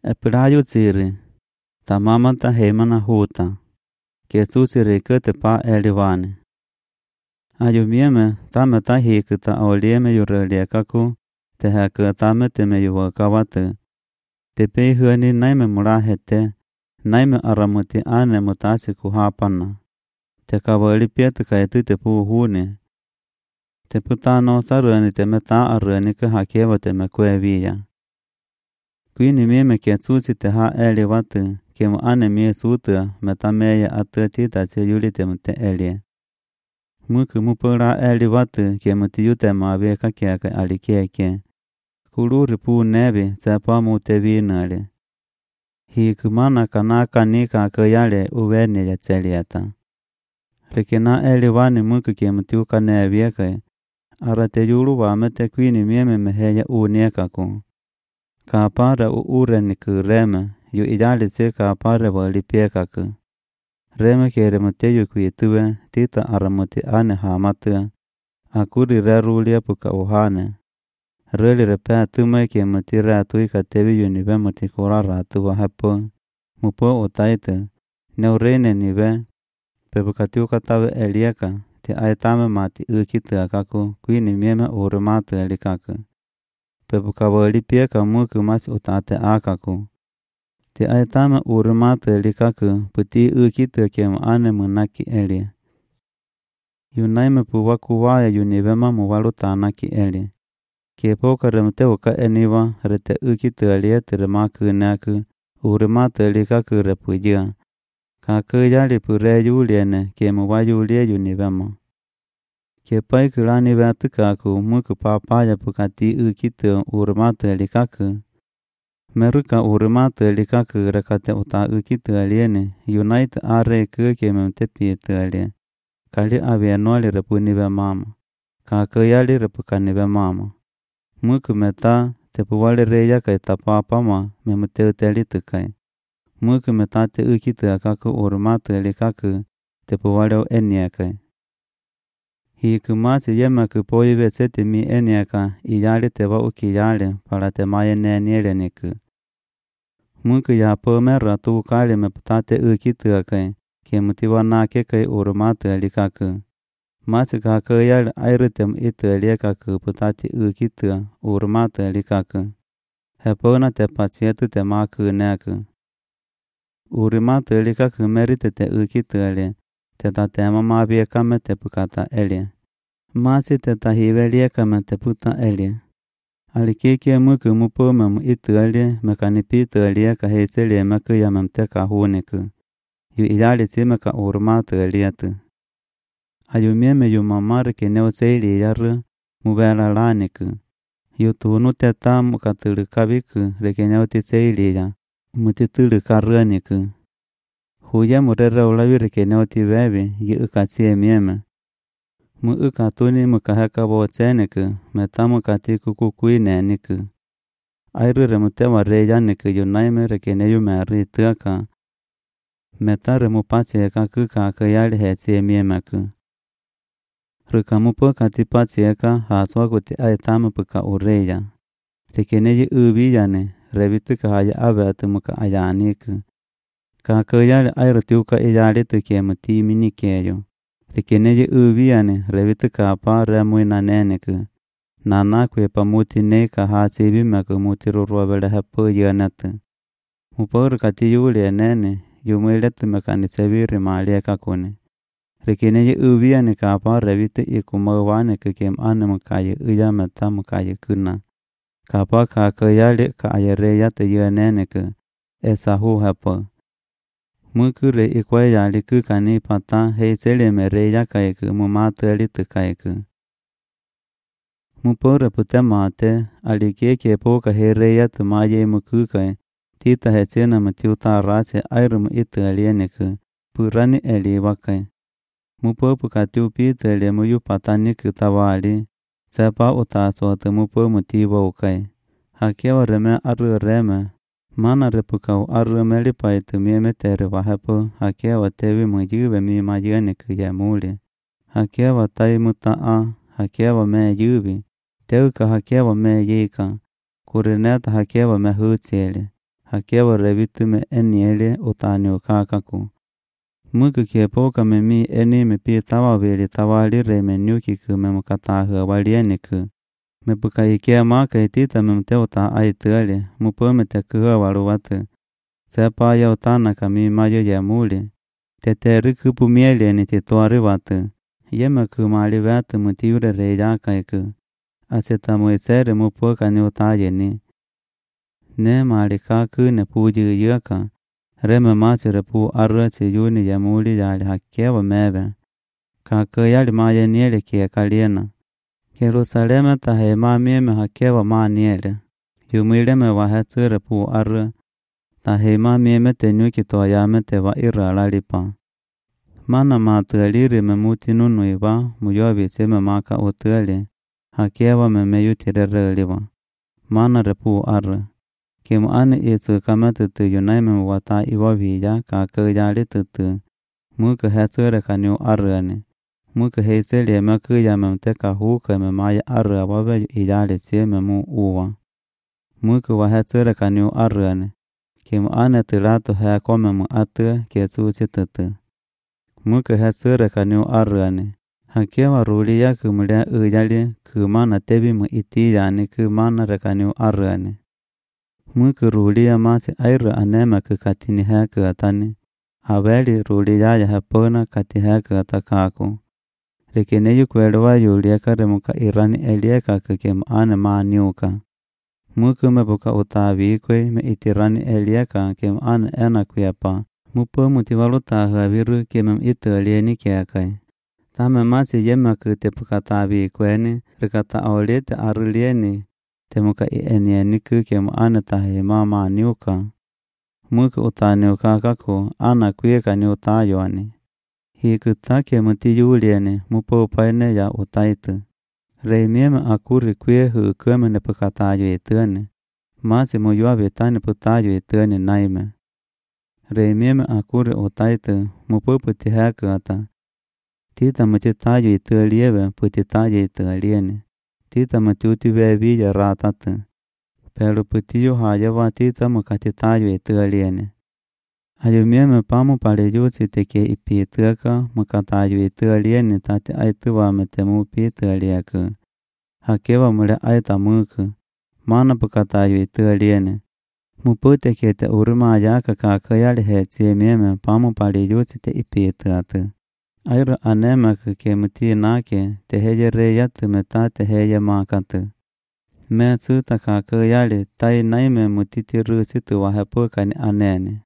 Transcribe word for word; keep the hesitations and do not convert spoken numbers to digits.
Eprayu tsiri. Ta mama ta hemana huta. Kesusiri kete pa elivane. Ayumieme tame ta hiku ta olieme yurelia kaku. Te hake tame teme yuwa kawate. Te pehuani naime murahete. Naime aramuti ane mutasi kuhapana. Te kawali pieta kaitu te puhune. Te putano sarani te meta arani ke hakewa te mekwe via. Kuini mieme ke tsusi te ha eli wate. Ke mu ane mie suta meta meya ate tita se yuli te mute elie. Muku mupura eli wate ke muti yute mawe kakeke alikeke. Kuluri pu nebi sepa mute vinale. Hikumana kanaka nika kayale uweni ya tselieta. Rikina eli wani muku ke muti ukane vieke. Arate yulu wa mete kuini mieme meheya uniekaku. Ka para u ureni ku reme. Yu idali se ka pare wali piekaku. Reme kere muteyu kuituwe tita aramuti ane hamatua. Akuri rerulia puka uhane. Reli repea tume ke muti ratu ika tevi yunive muti kura ratu wa hapo. Mupo utaite. Neurene nive. Pebukati ukatawe elieka. Te aitame mati ukitu akaku. Kuini mieme urumatu elikaku. Pebuka wali pieka muku masi utate akaku. Te aitame urumatu elikaku. Puti ukitu kemu ane munaki elie. Yunaime puwaku waya yunivema muwalu tanaki elie. Ke poka remte uka eniwa rete ukitu elie teremaku neku. Urumatu elikaku repujia. Kaku yali pure yuliene kemu wa yulie yunivema. Ke pai kulani vatu kaku muku papaya pukati ukitu urumatu elikaku. Meruka urumatu elikaku rekate uta ukitu eliene. Unite are kuke memte pietu elie. Kali avia noli repu nive mama. Kaku yali repu kanive mama. Muku meta tepu wali reya kai tapapama memute utelitu kai. Muku meta te ukitu akaku urumatu elikaku tepu wali enia kai. Hiku masi yema kupoive seti mi eniaka iyali tewa ukiyali para te maye neniele niku. Muku ya pome ratu ukali me putate ukitu akai. Ke mutiwa nake kai urumatu elikaku. Masi kaku yali airutem itu eliekaku putate ukitu urumatu elikaku. Hepona te pasietu te maku neku. Urumatu elikaku merite te ukitu elie. Te tatema mabie kame te pukata elie. Masi te tahive elie kame te puta elie. Alikeke muku mupo memu itu elie mekanipitu elie ka heiselie meku ya memte ka huniku. Yu idali sime ka urumatu elietu. Ayu mieme yu mamari ke neoseili yaru mubela laniku. Yu tunu te tamu katulu kabiku reke neoti seili ya. Mutitulu karaniku. Huye murere ulawiri ke neoti webi yu ukasie mieme. Mu ukatuni mukaheka botseniku metamu katiku kukui neniku. Airure mutewa reyaniku yu naime reke neyu meri tuaka. Metare mupatsi eka kuka kayali hetsi emiemeku. Ruka mupo katipatsi eka haswa kuti aitamu puka ureya. Tekeneyi ubiyane revitu kahaya abetu muka ayaniku. Ka kayali airuti uka iyali tukie mutimi nikeyo. Tekeneyi ubiyane revitu kapa remui naneniku. Nanakwe pamuti neka hatsi bimeku mutirurwabele hepo yonetu. Mupo rukati yuli enene. Yumuiletu mekanisebiri malia kakune. Rikine yu ubia ni kapa revite ikumawane kukem ane mukaye uya meta mukaye kuna. Kapa kaka yali ka ayareya te yunene ku. Esa hu hapo. Mukure ikwe yali kukani pata hei sele mereya kaiku mumatu elitu kaiku. Mupore pute mate alikeke poka hereya tu maye mukukai. Tita hetsena matiuta rase airum itu alieniku. Purani eli wakai. Mupo pukatiu pita ele muyu pataniku tawali. Sepa utasote mupo mutiwa ukai. Hakewa reme aru reme. Mana repukau aru melipa itu mieme tere wahepo. Hakewa tevi mujuwe mi mayeniku ya muli. Hakewa tai mutaa. Hakewa me yuvi. Teuka hakewa me yika. Kurineta hakewa me hutsieli. hakewa revitu me eniele utanio kakaku. Muku kia poka me mi eni me pi tawa veli tawali re me nyuki ku me mukataha walieni ku. Me puka ikia maka itita me mteuta aituale, mupome te kuha waluwatu. Sepa ya utana kami mayo ya muli. Te te riku miele ni te tuari watu. Yema ku mali watu mutiure re yaka iku. Aseta muisere mupoka ni utaye ni. Ne mali kaku ne puji yaka. Reme masi repu arra si yuni ya muli yali hakewa mebe. Kaka yali maya niele kia kaliena. Jerusaleme ta he ma mieme hakewa ma niele. Yumileme wa hetsu repu arra. Ta he ma mieme te nyuki toa yame te wa ira lalipa. Mana ma tualiri me muti nunu iwa muyobi seme maka utuali. Hakewa me meyutire reliwa. Mana repu arra. Kim ane isu kamete tu yunaime wata iwa vija ka kujali tutu. Muka hetsure ka niu arrani. Muka heiseli me kuya me mte ka huka me maya arra wabe ijali si me mu uwa. Muka wa hetsure ka niu arrani. Kim ane tulato hea kome mu atu ke susi tutu. Muka hetsure ka niu arrani. Hakewa rulia kumulea ujali kumana tebi mu iti yani kumana reka niu arrani. Muka rulia masi aira anema kukatini heka atani. Aweli rulia ya hapona kati heka atakaku. Rikineyu kwelewa yulieka remuka irani elieka kukim ane maaniuka. Muka mebuka utavi kwe me itirani elieka kim ane ena kuyapa. Mupo mutiwalu taha viru kimem itu alieni kiakai. Tame masi yema kutepuka tavi kweni rikata awlete arulieni. Temuka i enieni kukem ane tahe mama niuka. Muka utaniuka kaku ana kuyeka ni utayoani. Hiku take muti yulieni mupo paine ya utaitu. Rei mieme akuri kuye hu kueme ne pukatayo ituani. Masi muyua vitani putayo ituani naime. Rei mieme akuri utaitu mupo puti heku ata. Tita muti tayo itualieve puti tayo itualieni. Tita matuti vevi ya ratatu. Pero putiyo hayawa tita mukati tayo itualieni. Ayu mieme pamu pale yusi teke ipi ituaka mukatayo itualieni tati aituwa metemu pi itualiaku. Hakewa mule aita muku. Mana pukatayo itualieni. Mupute kete uruma yaka kakayali hetsie mieme pamu pale yusi te ipi ituatu. Aira anema ke muti nake te heye reyatu meta te heye makatu. Me tsuta kakayali tai naime mutiti rusitu wahepuka ni anene.